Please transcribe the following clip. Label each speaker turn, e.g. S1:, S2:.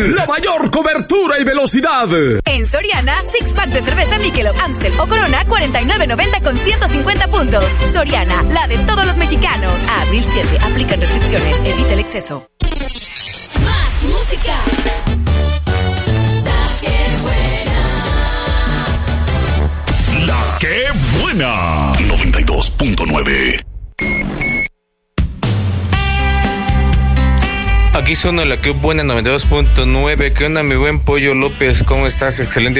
S1: Amstel, la mayor cobertura y velocidad.
S2: En Soriana, six pack de cerveza Michelob, Amstel o Corona, 49.90 con 150 puntos. Soriana, la de todos los mexicanos. A abril 7, aplican restricciones, evita el exceso.
S3: Más música.
S4: La que buena. 92.9.
S5: Aquí suena la que buena 92.9. ¿Qué onda, mi buen Pollo López? ¿Cómo estás? Excelente